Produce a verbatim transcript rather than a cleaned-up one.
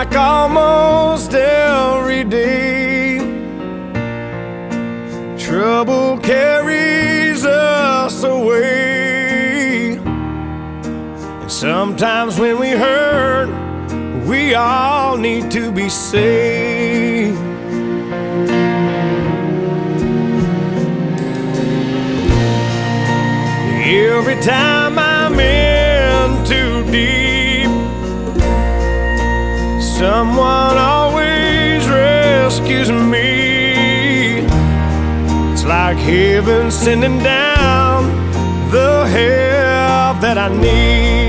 like almost every day. Trouble carries us away, and sometimes when we hurt, we all need to be saved. Every time I'm in too deep, someone always rescues me. It's like heaven sending down the help that I need.